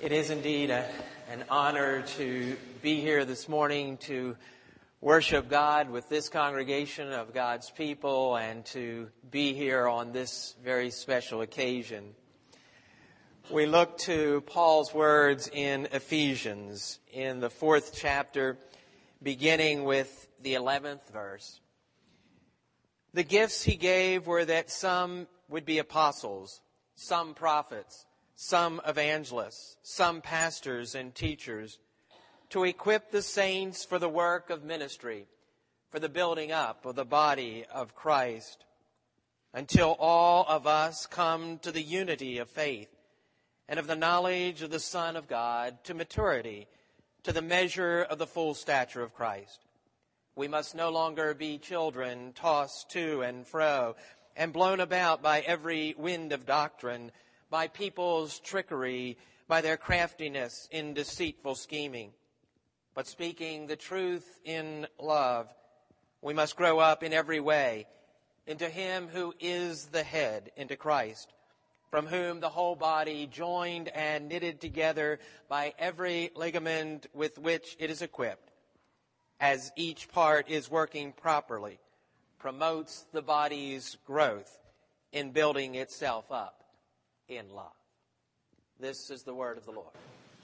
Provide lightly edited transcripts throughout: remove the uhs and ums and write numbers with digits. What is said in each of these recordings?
It is indeed an honor to be here this morning to worship God with this congregation of God's people and to be here on this very special occasion. We look to Paul's words in Ephesians in the 4th chapter, beginning with the 11th verse. The gifts he gave were that some would be apostles, some prophets, some evangelists, some pastors and teachers, to equip the saints for the work of ministry, for the building up of the body of Christ, until all of us come to the unity of faith and of the knowledge of the Son of God, to maturity, to the measure of the full stature of Christ. We must no longer be children tossed to and fro and blown about by every wind of doctrine, by people's trickery, by their craftiness in deceitful scheming. But speaking the truth in love, we must grow up in every way into Him who is the head, into Christ, from whom the whole body, joined and knitted together by every ligament with which it is equipped, as each part is working properly, promotes the body's growth in building itself up in love. This is the word of the Lord.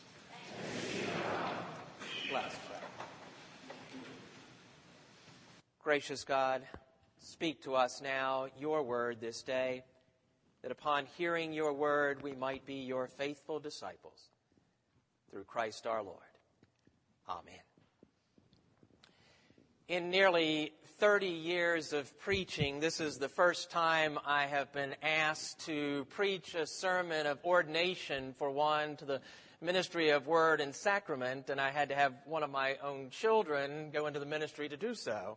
Let us pray. Gracious God, speak to us now your word this day, that upon hearing your word we might be your faithful disciples. Through Christ our Lord. Amen. In nearly 30 years of preaching, this is the first time I have been asked to preach a sermon of ordination for one to the ministry of word and sacrament, and I had to have one of my own children go into the ministry to do so.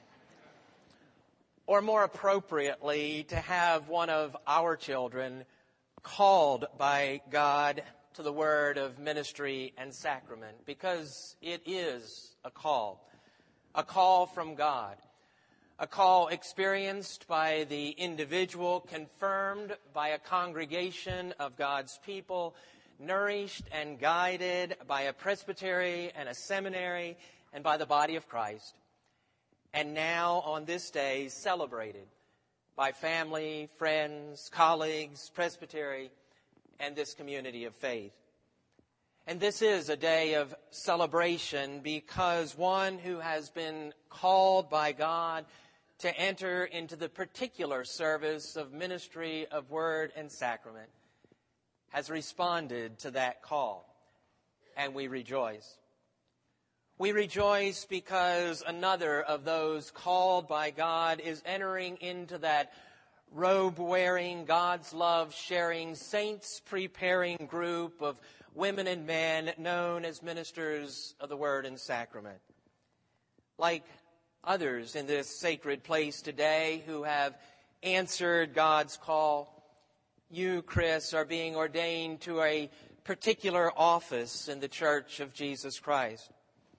Or more appropriately, to have one of our children called by God to the word of ministry and sacrament, because it is a call from God, a call experienced by the individual, confirmed by a congregation of God's people, nourished and guided by a presbytery and a seminary and by the body of Christ, and now on this day celebrated by family, friends, colleagues, presbytery, and this community of faith. And this is a day of celebration because one who has been called by God to enter into the particular service of ministry of word and sacrament has responded to that call, and we rejoice. We rejoice because another of those called by God is entering into that robe-wearing, God's love-sharing, saints-preparing group of women and men known as ministers of the Word and Sacrament. Like others in this sacred place today who have answered God's call, you, Chris, are being ordained to a particular office in the Church of Jesus Christ.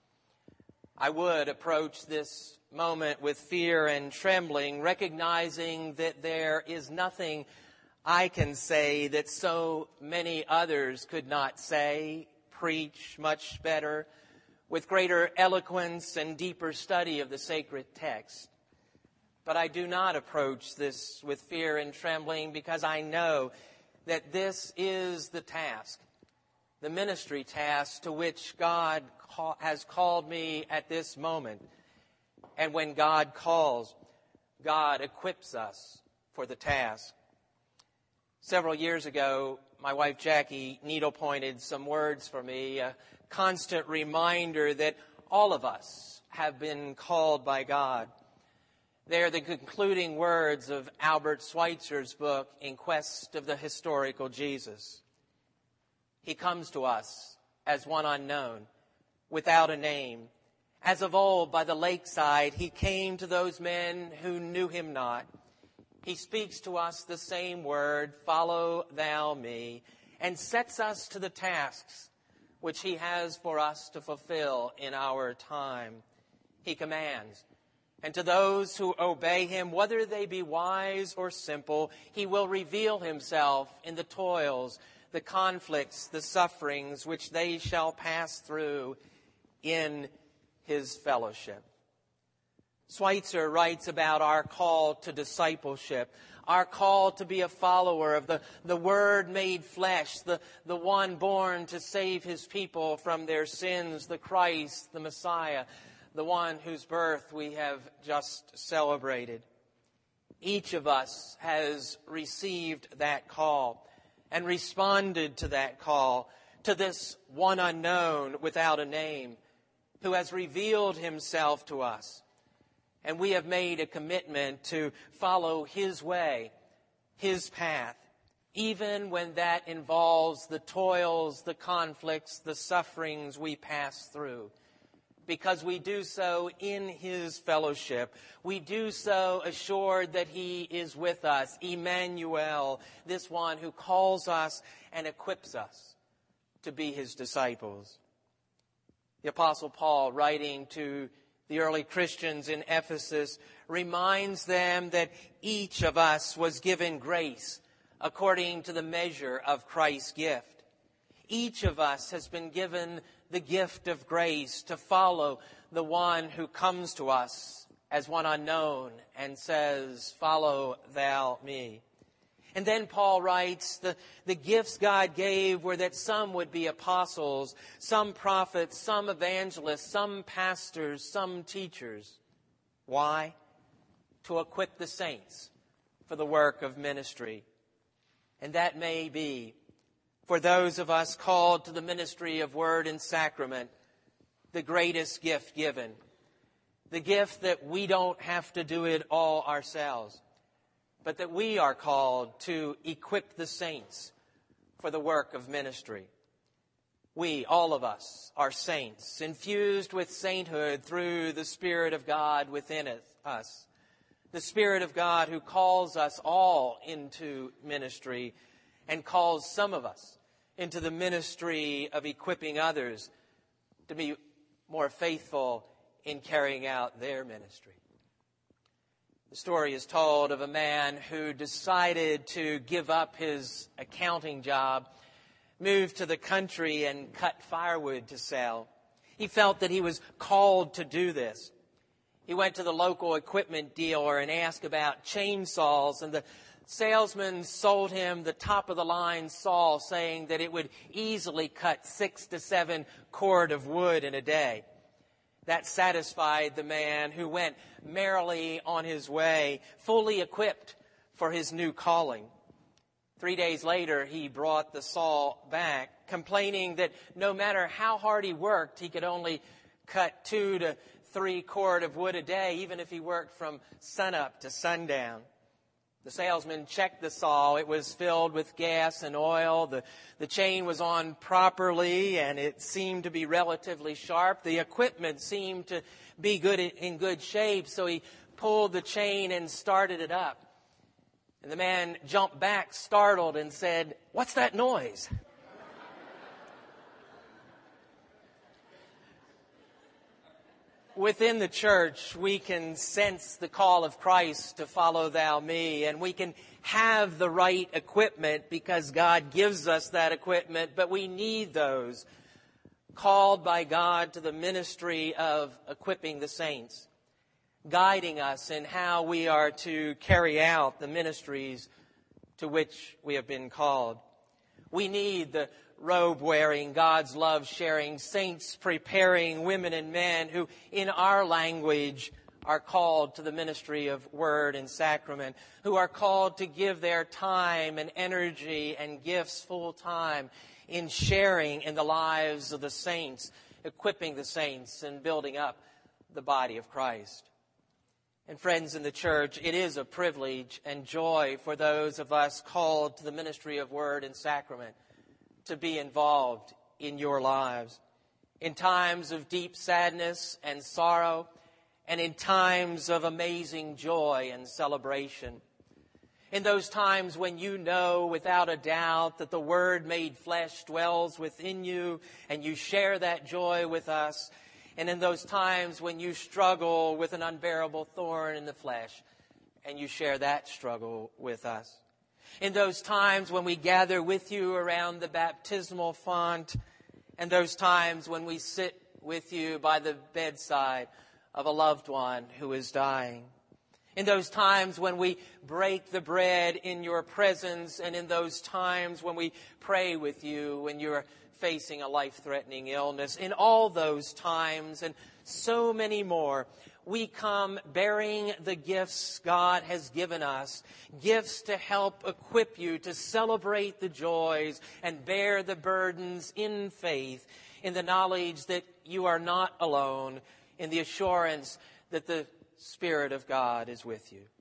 I would approach this moment with fear and trembling, recognizing that there is nothing I can say that so many others could not say, preach much better, with greater eloquence and deeper study of the sacred text. But I do not approach this with fear and trembling because I know that this is the task, the ministry task to which God has called me at this moment. And when God calls, God equips us for the task. Several years ago, my wife Jackie needle-pointed some words for me, a constant reminder that all of us have been called by God. They are the concluding words of Albert Schweitzer's book, In Quest of the Historical Jesus. He comes to us as one unknown, without a name. As of old by the lakeside, he came to those men who knew him not. He speaks to us the same word, follow thou me, and sets us to the tasks which he has for us to fulfill in our time. He commands, And to those who obey him, whether they be wise or simple, he will reveal himself in the toils, the conflicts, the sufferings which they shall pass through in his fellowship. Schweitzer writes about our call to discipleship, our call to be a follower of the Word made flesh, the one born to save his people from their sins, the Christ, the Messiah, the one whose birth we have just celebrated. Each of us has received that call and responded to that call, to this one unknown without a name, who has revealed himself to us. And we have made a commitment to follow his way, his path, even when that involves the toils, the conflicts, the sufferings we pass through. Because we do so in his fellowship. We do so assured that he is with us, Emmanuel, this one who calls us and equips us to be his disciples. The Apostle Paul, writing to the early Christians in Ephesus, reminds them that each of us was given grace according to the measure of Christ's gift. Each of us has been given the gift of grace to follow the one who comes to us as one unknown and says, "Follow thou me." And then Paul writes, the gifts God gave were that some would be apostles, some prophets, some evangelists, some pastors, some teachers. Why? To equip the saints for the work of ministry. And that may be, for those of us called to the ministry of word and sacrament, the greatest gift given. The gift that we don't have to do it all ourselves, but that we are called to equip the saints for the work of ministry. We, all of us, are saints, infused with sainthood through the Spirit of God within us. The Spirit of God who calls us all into ministry and calls some of us into the ministry of equipping others to be more faithful in carrying out their ministry. The story is told of a man who decided to give up his accounting job, moved to the country and cut firewood to sell. He felt that he was called to do this. He went to the local equipment dealer and asked about chainsaws, and the salesman sold him the top-of-the-line saw, saying that it would easily cut 6 to 7 cord of wood in a day. That satisfied the man, who went merrily on his way, fully equipped for his new calling. 3 days later, he brought the saw back, complaining that no matter how hard he worked, he could only cut 2 to 3 cord of wood a day, even if he worked from sunup to sundown. The salesman checked the saw. It was filled with gas and oil. The chain was on properly, and it seemed to be relatively sharp. The equipment seemed to be in good shape, so he pulled the chain and started it up. And the man jumped back, startled, and said, "What's that noise?" Within the church, we can sense the call of Christ to follow thou me, and we can have the right equipment because God gives us that equipment, but we need those called by God to the ministry of equipping the saints, guiding us in how we are to carry out the ministries to which we have been called. We need the robe-wearing, God's love-sharing saints, preparing women and men who, in our language, are called to the ministry of word and sacrament, who are called to give their time and energy and gifts full time in sharing in the lives of the saints, equipping the saints and building up the body of Christ. And friends in the church, it is a privilege and joy for those of us called to the ministry of word and sacrament to be involved in your lives. In times of deep sadness and sorrow, and in times of amazing joy and celebration. In those times when you know without a doubt that the Word made flesh dwells within you, and you share that joy with us. and in those times when you struggle with an unbearable thorn in the flesh, and you share that struggle with us. In those times when we gather with you around the baptismal font, and those times when we sit with you by the bedside of a loved one who is dying. In those times when we break the bread in your presence, and in those times when we pray with you when you're facing a life-threatening illness. In all those times and so many more, we come bearing the gifts God has given us, gifts to help equip you to celebrate the joys and bear the burdens in faith, in the knowledge that you are not alone, in the assurance that the Spirit of God is with you.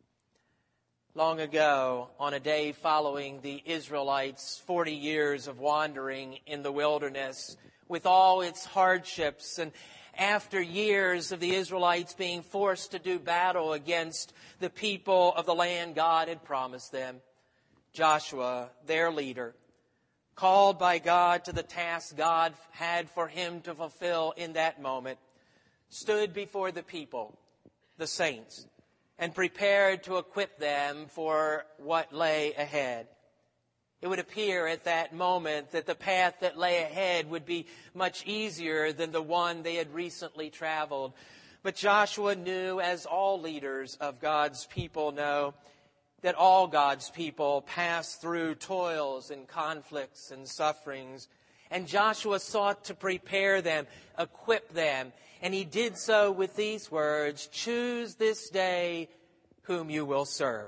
Long ago, on a day following the Israelites' 40 years of wandering in the wilderness, with all its hardships, and after years of the Israelites being forced to do battle against the people of the land God had promised them, Joshua, their leader, called by God to the task God had for him to fulfill in that moment, stood before the people, the saints, and prepared to equip them for what lay ahead. It would appear at that moment that the path that lay ahead would be much easier than the one they had recently traveled. But Joshua knew, as all leaders of God's people know, that all God's people pass through toils and conflicts and sufferings. And Joshua sought to prepare them, equip them. And he did so with these words, "Choose this day whom you will serve."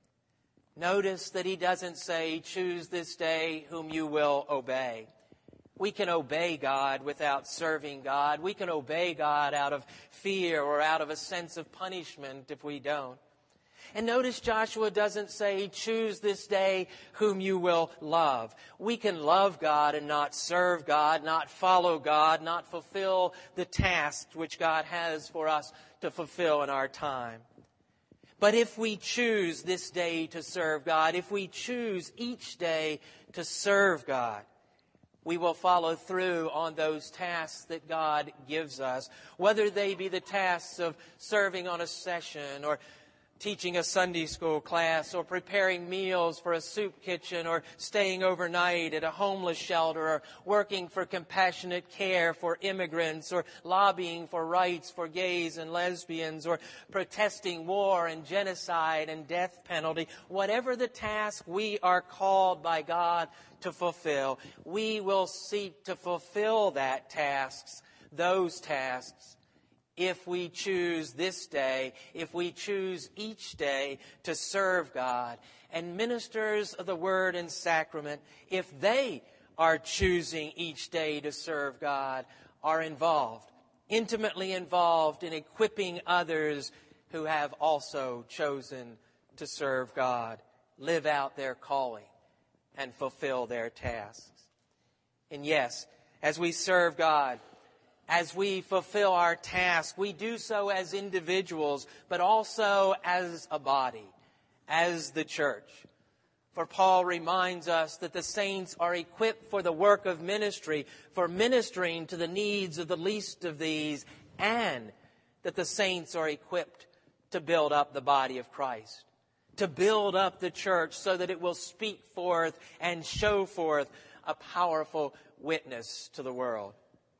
Notice that he doesn't say, "Choose this day whom you will obey." We can obey God without serving God. We can obey God out of fear or out of a sense of punishment if we don't. And notice Joshua doesn't say, "Choose this day whom you will love." We can love God and not serve God, not follow God, not fulfill the tasks which God has for us to fulfill in our time. But if we choose this day to serve God, if we choose each day to serve God, we will follow through on those tasks that God gives us, whether they be the tasks of serving on a session or teaching a Sunday school class or preparing meals for a soup kitchen or staying overnight at a homeless shelter or working for compassionate care for immigrants or lobbying for rights for gays and lesbians or protesting war and genocide and death penalty. Whatever the task we are called by God to fulfill, we will seek to fulfill those tasks, if we choose this day, if we choose each day to serve God. And ministers of the Word and Sacrament, if they are choosing each day to serve God, are involved, intimately involved in equipping others who have also chosen to serve God, live out their calling, and fulfill their tasks. And yes, as we serve God, as we fulfill our task, we do so as individuals, but also as a body, as the church. For Paul reminds us that the saints are equipped for the work of ministry, for ministering to the needs of the least of these, and that the saints are equipped to build up the body of Christ, to build up the church so that it will speak forth and show forth a powerful witness to the world.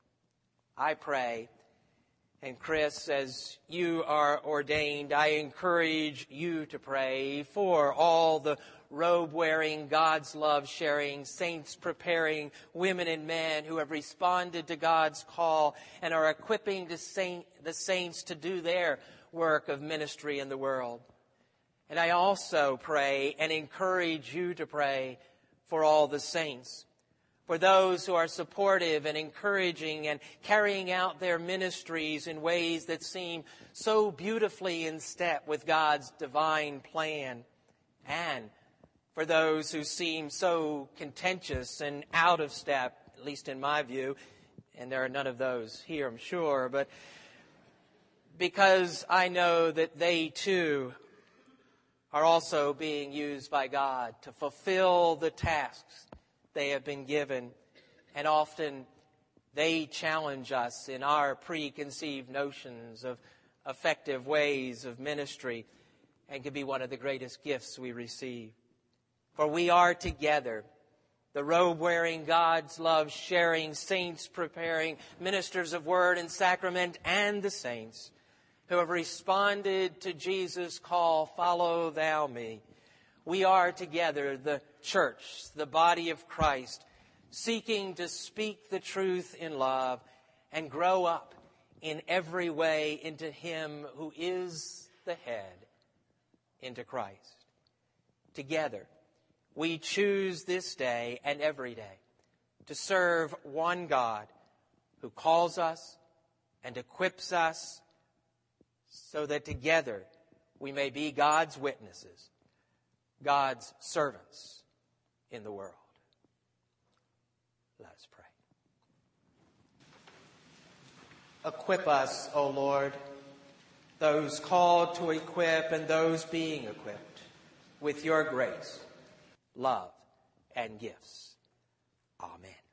I pray, and Chris, as you are ordained, I encourage you to pray for all the robe-wearing, God's love-sharing, saints-preparing women and men who have responded to God's call and are equipping the saints to do their work of ministry in the world. And I also pray and encourage you to pray for all the saints, for those who are supportive and encouraging and carrying out their ministries in ways that seem so beautifully in step with God's divine plan, and for those who seem so contentious and out of step, at least in my view, and there are none of those here, I'm sure, but because I know that they too are also being used by God to fulfill the tasks they have been given, and often They challenge us in our preconceived notions of effective ways of ministry and can be one of the greatest gifts we receive. For we are together, the robe-wearing, God's love sharing, saints preparing, ministers of word and sacrament, and the saints who have responded to Jesus' call, "Follow thou me." We are together, the church, the body of Christ, seeking to speak the truth in love and grow up in every way into Him who is the head, into Christ. Together, we choose this day and every day to serve one God who calls us and equips us so that together we may be God's witnesses, God's servants in the world. Let us pray. Equip us, O Lord, those called to equip and those being equipped with your grace, love, and gifts. Amen.